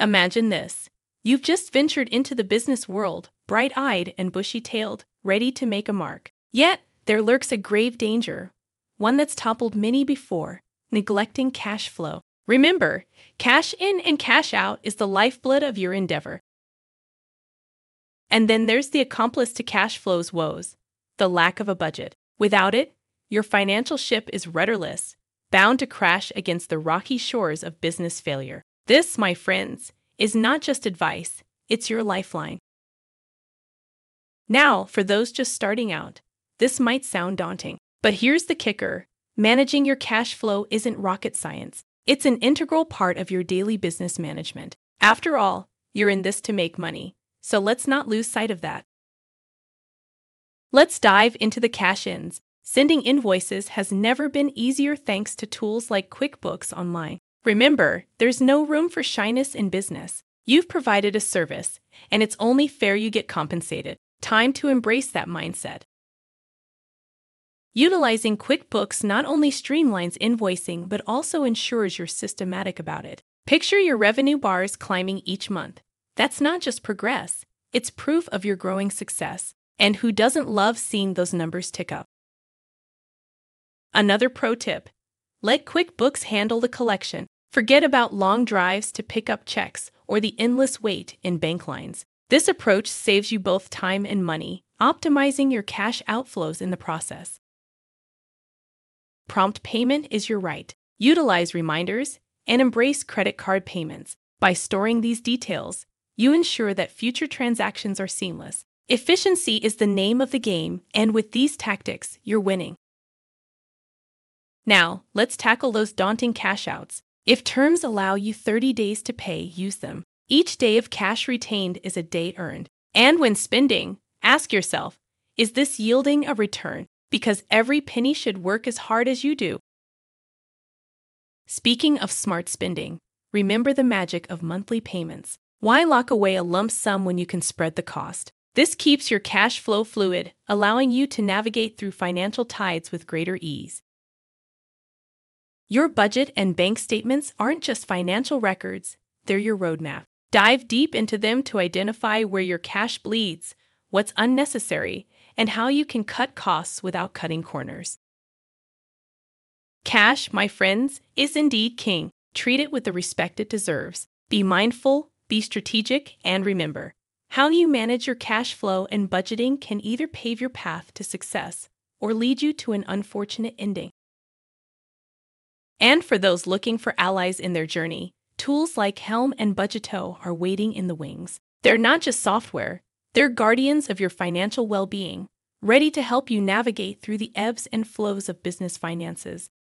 Imagine this. You've just ventured into the business world, bright-eyed and bushy-tailed, ready to make a mark. Yet, there lurks a grave danger, one that's toppled many before: neglecting cash flow. Remember, cash in and cash out is the lifeblood of your endeavor. And then there's the accomplice to cash flow's woes: the lack of a budget. Without it, your financial ship is rudderless, bound to crash against the rocky shores of business failure. This, my friends, is not just advice, it's your lifeline. Now, for those just starting out, this might sound daunting. But here's the kicker: managing your cash flow isn't rocket science. It's an integral part of your daily business management. After all, you're in this to make money, so let's not lose sight of that. Let's dive into the cash-ins. Sending invoices has never been easier thanks to tools like QuickBooks Online. Remember, there's no room for shyness in business. You've provided a service, and it's only fair you get compensated. Time to embrace that mindset. Utilizing QuickBooks not only streamlines invoicing but also ensures you're systematic about it. Picture your revenue bars climbing each month. That's not just progress, it's proof of your growing success. And who doesn't love seeing those numbers tick up? Another pro tip: let QuickBooks handle the collection. Forget about long drives to pick up checks or the endless wait in bank lines. This approach saves you both time and money, optimizing your cash outflows in the process. Prompt payment is your right. Utilize reminders and embrace credit card payments. By storing these details, you ensure that future transactions are seamless. Efficiency is the name of the game, and with these tactics, you're winning. Now, let's tackle those daunting cash outs. If terms allow you 30 days to pay, use them. Each day of cash retained is a day earned. And when spending, ask yourself, is this yielding a return? Because every penny should work as hard as you do. Speaking of smart spending, remember the magic of monthly payments. Why lock away a lump sum when you can spread the cost? This keeps your cash flow fluid, allowing you to navigate through financial tides with greater ease. Your budget and bank statements aren't just financial records, they're your roadmap. Dive deep into them to identify where your cash bleeds, what's unnecessary, and how you can cut costs without cutting corners. Cash, my friends, is indeed king. Treat it with the respect it deserves. Be mindful, be strategic, and remember, how you manage your cash flow and budgeting can either pave your path to success or lead you to an unfortunate ending. And for those looking for allies in their journey, tools like Helm and Budgeto are waiting in the wings. They're not just software, they're guardians of your financial well-being, ready to help you navigate through the ebbs and flows of business finances.